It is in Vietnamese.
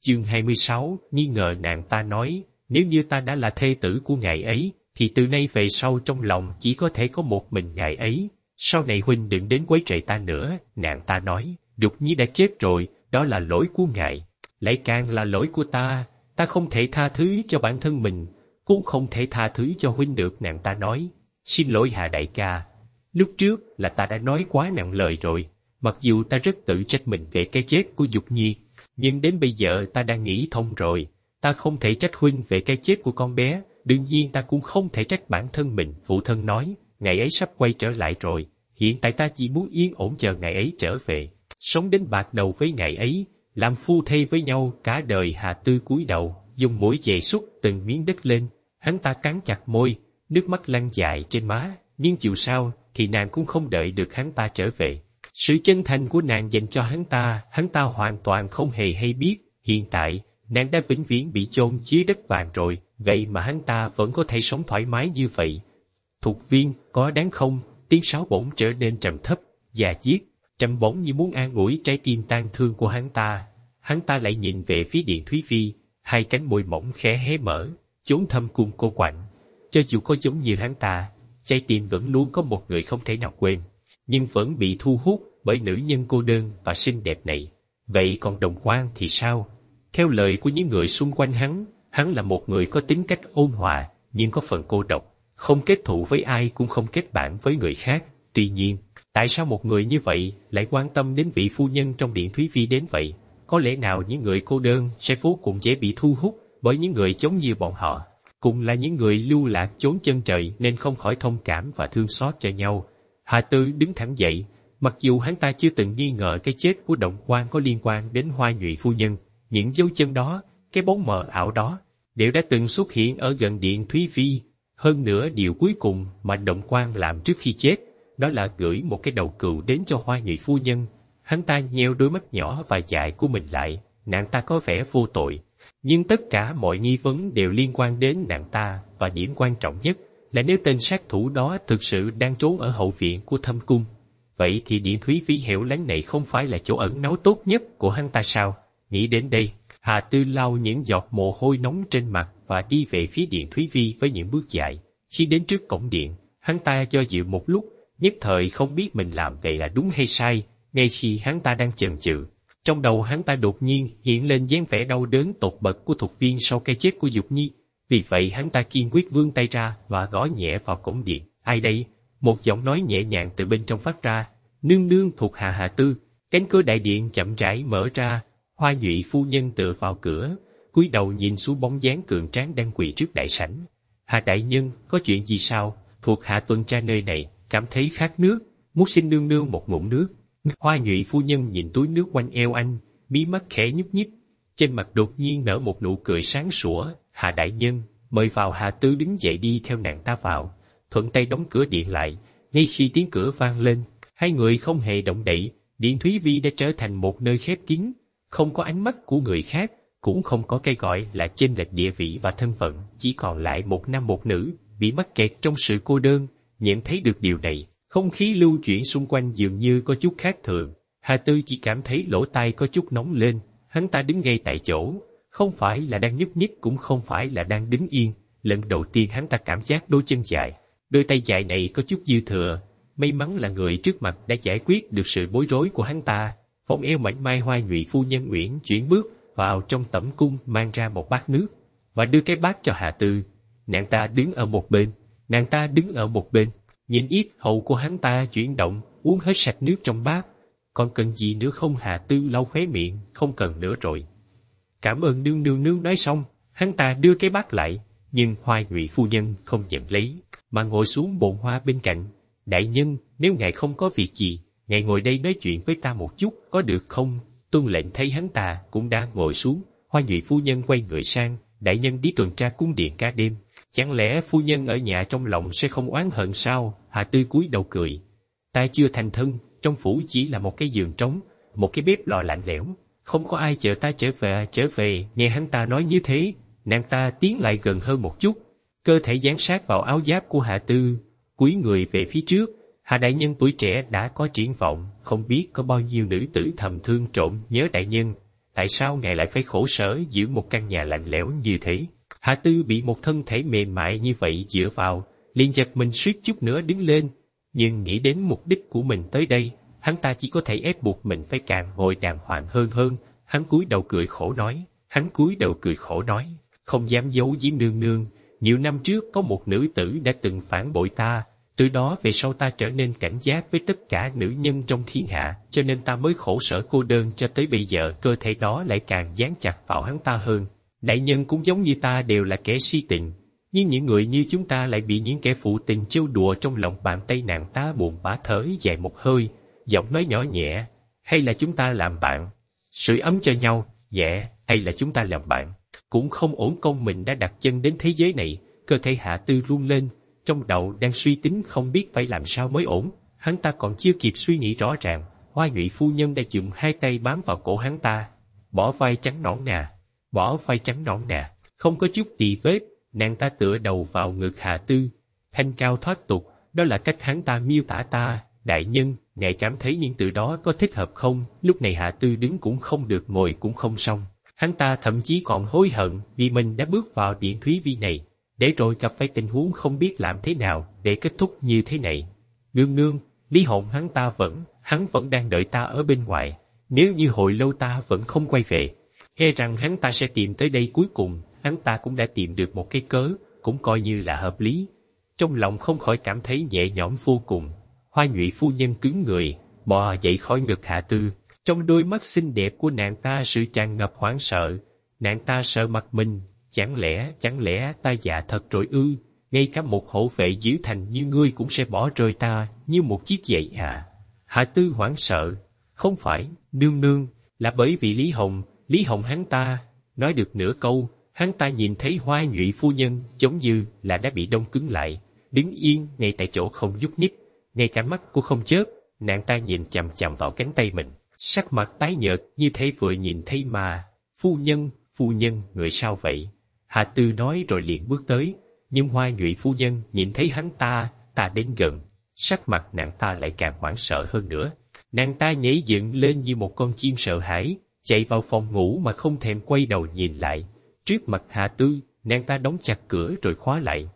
Chương 26, nghi ngờ nàng ta nói, nếu như ta đã là thê tử của ngài ấy, thì từ nay về sau trong lòng chỉ có thể có một mình ngài ấy. Sau này huynh đừng đến quấy rầy ta nữa. Nàng ta nói, Dục Nhi đã chết rồi, đó là lỗi của ngài. Lại càng là lỗi của ta không thể tha thứ cho bản thân mình, cũng không thể tha thứ cho huynh được. Nàng ta nói, xin lỗi Hà đại ca, lúc trước là ta đã nói quá nặng lời rồi. Mặc dù ta rất tự trách mình về cái chết của Dục Nhi, nhưng đến bây giờ ta đã nghĩ thông rồi. Ta không thể trách huynh về cái chết của con bé, đương nhiên ta cũng không thể trách bản thân mình. Phụ thân nói, ngày ấy sắp quay trở lại rồi, hiện tại ta chỉ muốn yên ổn chờ ngày ấy trở về, sống đến bạc đầu với ngày ấy, làm phu thê với nhau cả đời. Hà Tư cúi đầu, dùng mũi chè xúc từng miếng đất lên. Hắn ta cắn chặt môi, nước mắt lăn dài trên má, nhưng dù sao thì nàng cũng không đợi được hắn ta trở về. Sự chân thành của nàng dành cho hắn ta hoàn toàn không hề hay biết. Hiện tại, nàng đã vĩnh viễn bị chôn dưới đất vàng rồi, vậy mà hắn ta vẫn có thể sống thoải mái như vậy. Thục Viên, có đáng không? Tiếng sáo bỗng trở nên trầm thấp, già diết, trầm bổng như muốn an ủi trái tim tan thương của hắn ta. Hắn ta lại nhìn về phía Điện Thúy Phi, hai cánh môi mỏng khẽ hé mở, chốn thâm cung cô quạnh. Cho dù có giống như hắn ta, trái tim vẫn luôn có một người không thể nào quên, nhưng vẫn bị thu hút bởi nữ nhân cô đơn và xinh đẹp này. Vậy còn Đồng Quan thì sao? Theo lời của những người xung quanh hắn là một người có tính cách ôn hòa, nhưng có phần cô độc, không kết thù với ai cũng không kết bạn với người khác. Tuy nhiên, tại sao một người như vậy lại quan tâm đến vị phu nhân trong Điện Thúy Phi đến vậy? Có lẽ nào những người cô đơn sẽ vô cùng dễ bị thu hút bởi những người giống như bọn họ, cùng là những người lưu lạc chốn chân trời nên không khỏi thông cảm và thương xót cho nhau. Hà Tư đứng thẳng dậy, mặc dù hắn ta chưa từng nghi ngờ cái chết của Động Quan có liên quan đến Hoa Nhụy phu nhân, những dấu chân đó, cái bóng mờ ảo đó, đều đã từng xuất hiện ở gần Điện Thúy Phi. Hơn nữa, điều cuối cùng mà Động Quan làm trước khi chết, đó là gửi một cái đầu cừu đến cho Hoa Nhụy phu nhân. Hắn ta nheo đôi mắt nhỏ và dài của mình lại, nàng ta có vẻ vô tội, nhưng tất cả mọi nghi vấn đều liên quan đến nàng ta, và điểm quan trọng nhất là nếu tên sát thủ đó thực sự đang trốn ở hậu viện của Thâm Cung, vậy thì Điện Thúy Phi hẻo lánh này không phải là chỗ ẩn náu tốt nhất của hắn ta sao? Nghĩ đến đây, Hà Tư lau những giọt mồ hôi nóng trên mặt và đi về phía Điện Thúy Phi với những bước dài. Khi đến trước cổng điện, hắn ta do dự một lúc, nhất thời không biết mình làm vậy là đúng hay sai. Ngay khi hắn ta đang chần chừ, trong đầu hắn ta đột nhiên hiện lên dáng vẻ đau đớn tột bậc của Thục Viên sau cái chết của Dục Nhi. Vì vậy hắn ta kiên quyết vươn tay ra và gõ nhẹ vào cổng điện. Ai đây? Một giọng nói nhẹ nhàng từ bên trong phát ra. Nương nương thuộc hạ Hà Tư. Cánh cửa đại điện chậm rãi mở ra. Hoa Nhụy phu nhân tựa vào cửa, cúi đầu nhìn xuống bóng dáng cường tráng đang quỳ trước đại sảnh. Hà đại nhân, có chuyện gì sao? Thuộc hạ tuần tra nơi này, cảm thấy khát nước, muốn xin nương nương một ngụm nước. Hoa Nhụy phu nhân nhìn túi nước quanh eo anh, mí mắt khẽ nhúc nhích, trên mặt đột nhiên nở một nụ cười sáng sủa. Hà đại nhân, mời vào. Hà Tư đứng dậy đi theo nàng ta vào, thuận tay đóng cửa điện lại. Ngay khi tiếng cửa vang lên, hai người không hề động đậy. Điện Thúy Vi đã trở thành một nơi khép kín, không có ánh mắt của người khác, cũng không có cái gọi là chênh lệch địa vị và thân phận, chỉ còn lại một nam một nữ bị mắc kẹt trong sự cô đơn. Nhận thấy được điều này, không khí lưu chuyển xung quanh dường như có chút khác thường. Hà Tư chỉ cảm thấy lỗ tai có chút nóng lên. Hắn ta đứng ngay tại chỗ, không phải là đang nhúc nhích, cũng không phải là đang đứng yên. Lần đầu tiên hắn ta cảm giác đôi chân dài, đôi tay dài này có chút dư thừa. May mắn là người trước mặt đã giải quyết được sự bối rối của hắn ta. Vòng eo mảnh mai Hoa Nhụy phu nhân uyển chuyển bước vào trong tẩm cung, mang ra một bát nước và đưa cái bát cho Hà Tư. Nàng ta đứng ở một bên, nhìn yết hầu của hắn ta chuyển động, uống hết sạch nước trong bát. Còn cần gì nữa không? Hà Tư lau khóe miệng. Không cần nữa rồi. Cảm ơn nương nương. Nói xong, hắn ta đưa cái bát lại, nhưng Hoa Nhụy phu nhân không nhận lấy, mà ngồi xuống bồn hoa bên cạnh. Đại nhân, nếu ngài không có việc gì, ngài ngồi đây nói chuyện với ta một chút, có được không? Tuân lệnh thấy hắn ta cũng đã ngồi xuống, Hoa Nhụy phu nhân quay người sang. Đại nhân đi tuần tra cung điện cả đêm, chẳng lẽ phu nhân ở nhà trong lòng sẽ không oán hận sao? Hà Tư cúi đầu cười. Ta chưa thành thân, trong phủ chỉ là một cái giường trống, một cái bếp lò lạnh lẽo, không có ai chờ ta trở về. Nghe hắn ta nói như thế, nàng ta tiến lại gần hơn một chút, cơ thể dán sát vào áo giáp của Hà Tư, cúi người về phía trước. Hà đại nhân tuổi trẻ đã có triển vọng, không biết có bao nhiêu nữ tử thầm thương trộm nhớ đại nhân. tại sao ngài lại phải khổ sở giữ một căn nhà lạnh lẽo như thế? Hạ Tư bị một thân thể mềm mại như vậy dựa vào, liền giật mình suýt chút nữa đứng lên, nhưng nghĩ đến mục đích của mình tới đây, hắn ta chỉ có thể ép buộc mình phải càng ngồi đàng hoàng hơn. Hắn cúi đầu cười khổ nói, không dám giấu giếm nương nương, nhiều năm trước có một nữ tử đã từng phản bội ta, từ đó về sau ta trở nên cảnh giác với tất cả nữ nhân trong thiên hạ, cho nên ta mới khổ sở cô đơn cho tới bây giờ. Cơ thể đó lại càng dán chặt vào hắn ta hơn. Đại nhân cũng giống như ta đều là kẻ si tình, nhưng những người như chúng ta lại bị những kẻ phụ tình trêu đùa trong lòng bàn tay. Nàng ta buồn bã thở dài một hơi, giọng nói nhỏ nhẹ, hay là chúng ta làm bạn, sưởi ấm cho nhau, dạ, hay là chúng ta làm bạn. Cũng không ổn công mình đã đặt chân đến thế giới này. Cơ thể Hạ Tư run lên, trong đầu đang suy tính không biết phải làm sao mới ổn. Hắn ta còn chưa kịp suy nghĩ rõ ràng, Hoa Nhụy phu nhân đã dùng hai tay bám vào cổ hắn ta, bỏ vai trắng nõn nà, không có chút tì vết. Nàng ta tựa đầu vào ngực Hạ Tư, thanh cao thoát tục, đó là cách hắn ta miêu tả ta. Đại nhân, ngài cảm thấy những từ đó có thích hợp không? Lúc này Hạ Tư đứng cũng không được, ngồi cũng không xong. Hắn ta thậm chí còn hối hận vì mình đã bước vào Điện Thúy Vi này, để rồi gặp phải tình huống không biết làm thế nào để kết thúc như thế này. Nương, Lý Hồn hắn vẫn đang đợi ta ở bên ngoài. Nếu như hồi lâu ta vẫn không quay về, e rằng hắn ta sẽ tìm tới đây. Cuối cùng, hắn ta cũng đã tìm được một cái cớ, cũng coi như là hợp lý. Trong lòng không khỏi cảm thấy nhẹ nhõm vô cùng. Hoa Nhụy phu nhân cứng người, bò dậy khỏi ngực Hạ Tư. Trong đôi mắt xinh đẹp của nàng ta sự tràn ngập hoảng sợ. Nàng ta sợ mặt mình, chẳng lẽ ta già thật rồi ư? Ngay cả một hộ vệ giữ thành như ngươi cũng sẽ bỏ rơi ta như một chiếc gậy à? Hạ Tư hoảng sợ, không phải, nương, là bởi vì Lý Hồng hắn ta. Nói được nửa câu, hắn ta nhìn thấy Hoa Nhụy phu nhân giống như là đã bị đông cứng lại, đứng yên ngay tại chỗ không nhúc nhích, ngay cả mắt cũng không chớp. Nàng ta nhìn chằm chằm vào cánh tay mình, sắc mặt tái nhợt như thế vừa nhìn thấy mà. Phu nhân, người sao vậy? Hạ Tư nói rồi liền bước tới, nhưng Hoa Nhụy phu nhân nhìn thấy hắn ta đến gần, sắc mặt nàng ta lại càng hoảng sợ hơn nữa. Nàng ta nhảy dựng lên như một con chim sợ hãi, chạy vào phòng ngủ mà không thèm quay đầu nhìn lại. Trước mặt Hạ Tư, nàng ta đóng chặt cửa rồi khóa lại.